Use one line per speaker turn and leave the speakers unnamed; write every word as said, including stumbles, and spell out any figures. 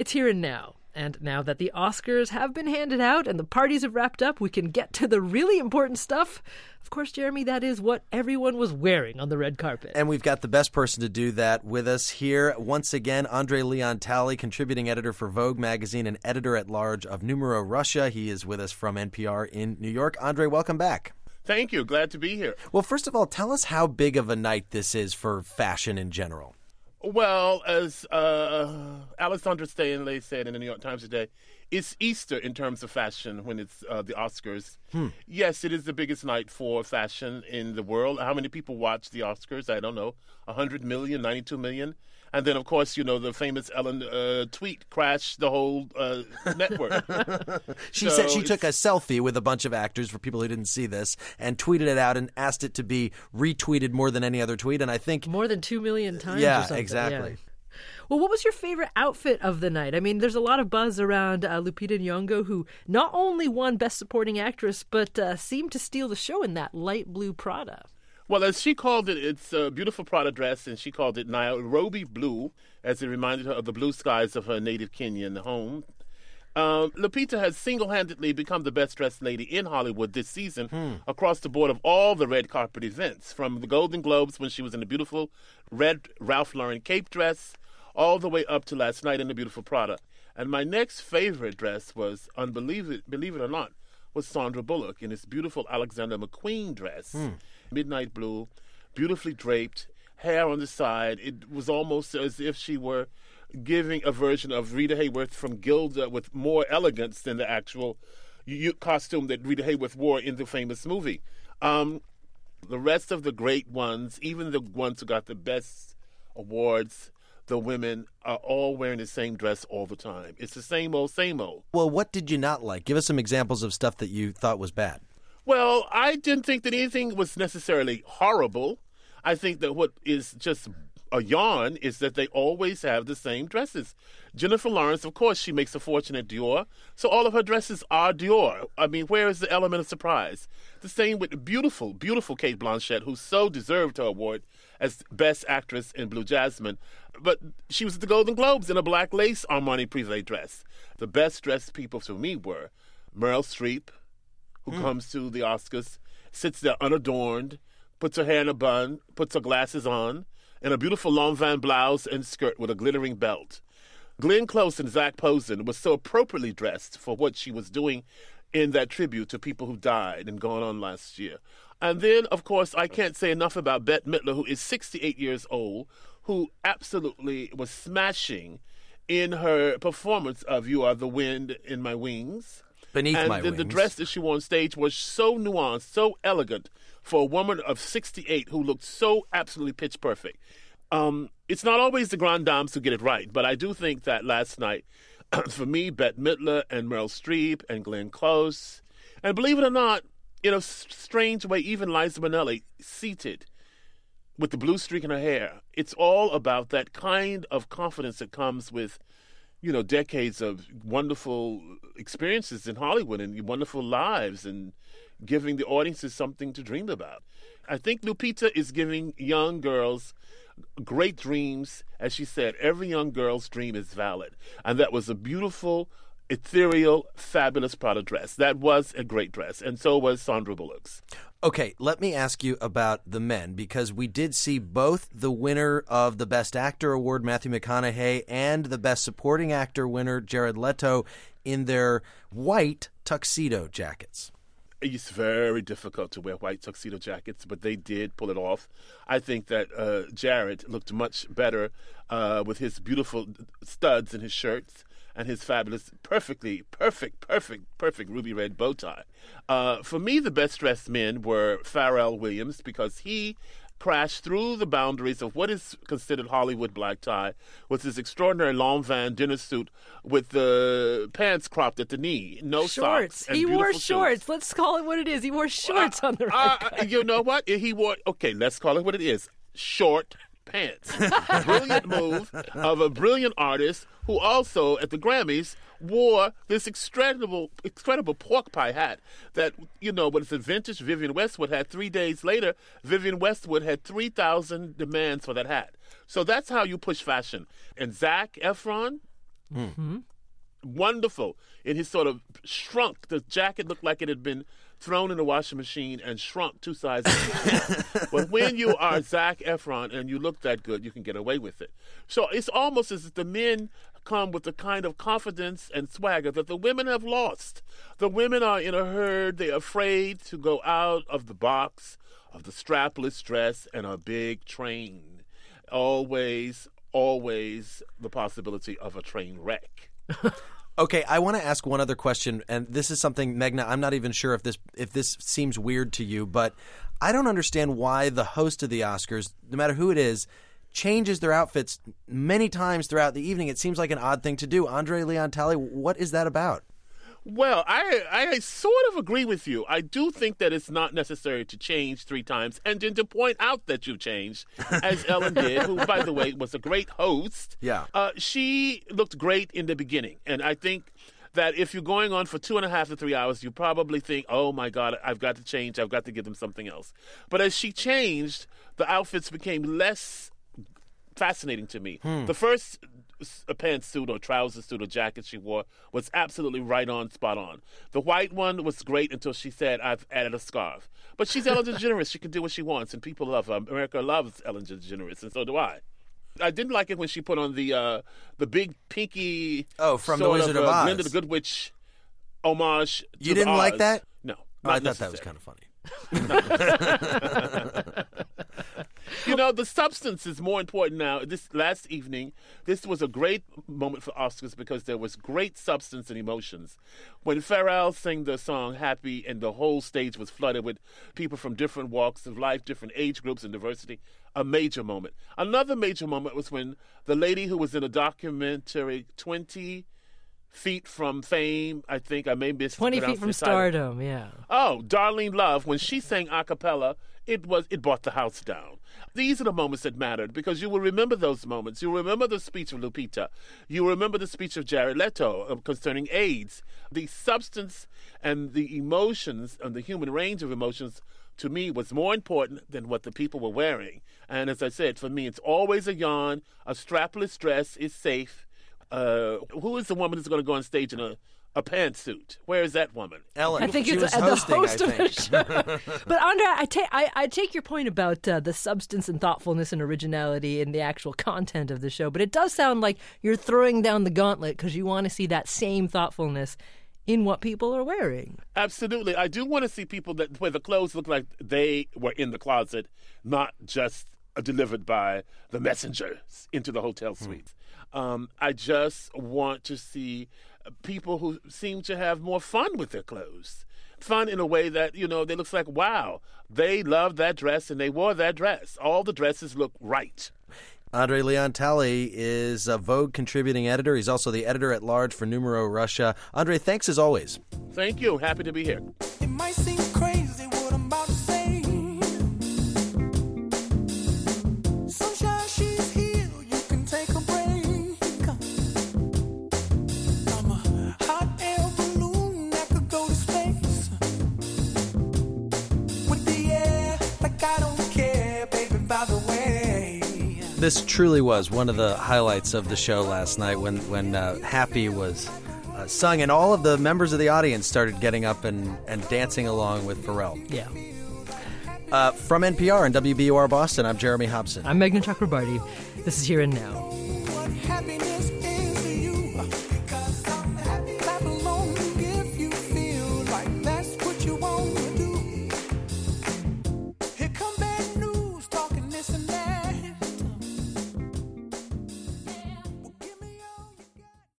it's here and now. And now that the Oscars have been handed out and the parties have wrapped up, we can get to the really important stuff. Of course, Jeremy, that is what everyone was wearing on the red carpet.
And we've got the best person to do that with us here. Once again, Andre Leon Talley, contributing editor for Vogue magazine and editor-at-large of Numero Russia. He is with us from N P R in New York. Andre, welcome back.
Thank you. Glad to be here.
Well, first of all, tell us how big of a night this is for fashion in general.
Well, as uh, Alexandra Stanley said in the New York Times today, it's Easter in terms of fashion when it's uh, the Oscars. Hmm. Yes, it is the biggest night for fashion in the world. How many people watch the Oscars? I don't know. one hundred million, ninety-two million. And then, of course, you know, the famous Ellen uh, tweet crashed the whole uh, network.
she
so
said she took a selfie with a bunch of actors, for people who didn't see this, and tweeted it out and asked it to be retweeted more than any other tweet. And I think
more than two million times
yeah,
or something.
Exactly.
Yeah. Well, what was your favorite outfit of the night? I mean, there's a lot of buzz around uh, Lupita Nyong'o, who not only won Best Supporting Actress, but uh, seemed to steal the show in that light blue Prada.
Well, as she called it, it's a beautiful Prada dress, and she called it Nairobi blue, as it reminded her of the blue skies of her native Kenyan home. Um, Lupita has single-handedly become the best-dressed lady in Hollywood this season hmm. across the board of all the red carpet events, from the Golden Globes when she was in the beautiful red Ralph Lauren cape dress, all the way up to last night in the beautiful Prada. And my next favorite dress was, unbelievable, believe it or not, was Sandra Bullock in this beautiful Alexander McQueen dress. Hmm. Midnight blue, beautifully draped, hair on the side. It was almost as if she were giving a version of Rita Hayworth from Gilda with more elegance than the actual costume that Rita Hayworth wore in the famous movie. Um, the rest of the great ones, even the ones who got the best awards, the women are all wearing the same dress all the time. It's the same old, same old.
Well, what did you not like? Give us some examples of stuff that you thought was bad.
Well, I didn't think that anything was necessarily horrible. I think that what is just a yarn is that they always have the same dresses. Jennifer Lawrence, of course, she makes a fortune at Dior, so all of her dresses are Dior. I mean, where is the element of surprise? The same with beautiful, beautiful Cate Blanchett, who so deserved her award as Best Actress in Blue Jasmine. But she was at the Golden Globes in a black lace Armani Privé dress. The best-dressed people for me were Meryl Streep, who mm. comes to the Oscars, sits there unadorned, puts her hair in a bun, puts her glasses on, and a beautiful Lanvin blouse and skirt with a glittering belt. Glenn Close and Zach Posen was so appropriately dressed for what she was doing in that tribute to people who died and gone on last year. And then, of course, I can't say enough about Bette Midler, who is sixty-eight years old, who absolutely was smashing in her performance of You Are the Wind in My Wings.
Beneath
and
My
then
Wings.
The dress that she wore on stage was so nuanced, so elegant for a woman of sixty-eight who looked so absolutely pitch perfect. Um, it's not always the grand dames who get it right, but I do think that last night, for me, Bette Midler and Meryl Streep and Glenn Close, and believe it or not, in a strange way, even Liza Minnelli, seated with the blue streak in her hair. It's all about that kind of confidence that comes with, you know, decades of wonderful experiences in Hollywood and wonderful lives and giving the audiences something to dream about. I think Lupita is giving young girls great dreams. As she said, every young girl's dream is valid. And that was a beautiful, ethereal, fabulous Prada dress. That was a great dress. And so was Sandra Bullock's.
Okay, let me ask you about the men, because we did see both the winner of the Best Actor award, Matthew McConaughey, and the Best Supporting Actor winner, Jared Leto, in their white tuxedo jackets.
It's very difficult to wear white tuxedo jackets, but they did pull it off. I think that uh, Jared looked much better uh, with his beautiful studs in his shirts and his fabulous, perfectly, perfect, perfect, perfect ruby red bow tie. Uh, for me, the best-dressed men were Pharrell Williams, because he crashed through the boundaries of what is considered Hollywood black tie with his extraordinary Lanvin dinner suit with the pants cropped at the knee, no
shorts.
socks, and
he wore
shoes.
shorts. Let's call it what it is. He wore shorts uh, on the red
uh,
carpet.
You know what? He wore, okay, let's call it what it is. Short pants. Brilliant move of a brilliant artist who also, at the Grammys, wore this incredible, incredible pork pie hat that, you know, what is a vintage Vivienne Westwood had. Three days later, Vivienne Westwood had three thousand demands for that hat. So that's how you push fashion. And Zac Efron, Mm-hmm. Wonderful. And he sort of shrunk. The jacket looked like it had been thrown in the washing machine and shrunk two sizes. But when you are Zac Efron and you look that good, you can get away with it. So it's almost as if the men come with the kind of confidence and swagger that the women have lost. The women are in a herd. They're afraid to go out of the box of the strapless dress and a big train. Always, always the possibility of a train wreck.
Okay, I want to ask one other question, and this is something, Meghna, I'm not even sure if this if this seems weird to you, but I don't understand why the host of the Oscars, no matter who it is, changes their outfits many times throughout the evening. It seems like an odd thing to do. Andre Leon Talley, what is that about?
Well, I I sort of agree with you. I do think that it's not necessary to change three times and then to point out that you changed, as Ellen did, who, by the way, was a great host.
Yeah.
Uh, she looked great in the beginning. And I think that if you're going on for two and a half to three hours, you probably think, oh, my God, I've got to change. I've got to give them something else. But as she changed, the outfits became less fascinating to me. Hmm. The first a pantsuit or trouser suit or jacket she wore was absolutely right on, spot on. The white one was great until she said, I've added a scarf. But she's Ellen DeGeneres. She can do what she wants, and people love her. America loves Ellen DeGeneres, and so do I. I didn't like it when she put on the uh, the big pinky
oh from
sort
the Wizard
of,
of
uh,
Oz.
Glinda the Good Witch homage.
You
to
didn't
Oz.
like that?
No,
oh, I thought
necessary.
that was kind of funny.
You know, the substance is more important now. This last evening, this was a great moment for Oscars because there was great substance and emotions. When Pharrell sang the song Happy and the whole stage was flooded with people from different walks of life, different age groups and diversity, a major moment. Another major moment was when the lady who was in a documentary, twenty Feet from Fame, I think I may miss
twenty Feet from Stardom, yeah.
Oh, Darlene Love, when she sang a cappella, it was it brought the house down. These are the moments that mattered because you will remember those moments. You remember the speech of Lupita. You remember the speech of Jared Leto concerning AIDS. The substance and the emotions and the human range of emotions to me was more important than what the people were wearing. And as I said, for me, it's always a yarn. A strapless dress is safe. Uh, who is the woman who's going to go on stage in a, a pantsuit? Where is that woman?
Ellen.
I think
she
it's
was
uh,
hosting,
the host
I
of the
think.
show. But Andre, I take I, I take your point about uh, the substance and thoughtfulness and originality in the actual content of the show. But it does sound like you're throwing down the gauntlet because you want to see that same thoughtfulness in what people are wearing.
Absolutely. I do want to see people that where the clothes look like they were in the closet, not just uh, delivered by the messengers into the hotel suites. Hmm. Um, I just want to see people who seem to have more fun with their clothes. Fun in a way that, you know, they look like, wow, they love that dress and they wore that dress. All the dresses look right.
Andre Leon Talley is a Vogue contributing editor. He's also the editor-at-large for Numero Russia. Andre, thanks as always.
Thank you. Happy to be here.
It might seem crazy what I'm about to say. Sunshine, she's here. You can take a break. I'm a hot air balloon that could go to space. With the air, like I don't care, baby, by the way.
This truly was one of the highlights of the show last night when, when uh, Happy was uh, sung and all of the members of the audience started getting up and, and dancing along with Pharrell.
Yeah.
Uh, from N P R and W B U R Boston, I'm Jeremy Hobson.
I'm Meghna Chakrabarti. This is Here and Now.
What happiness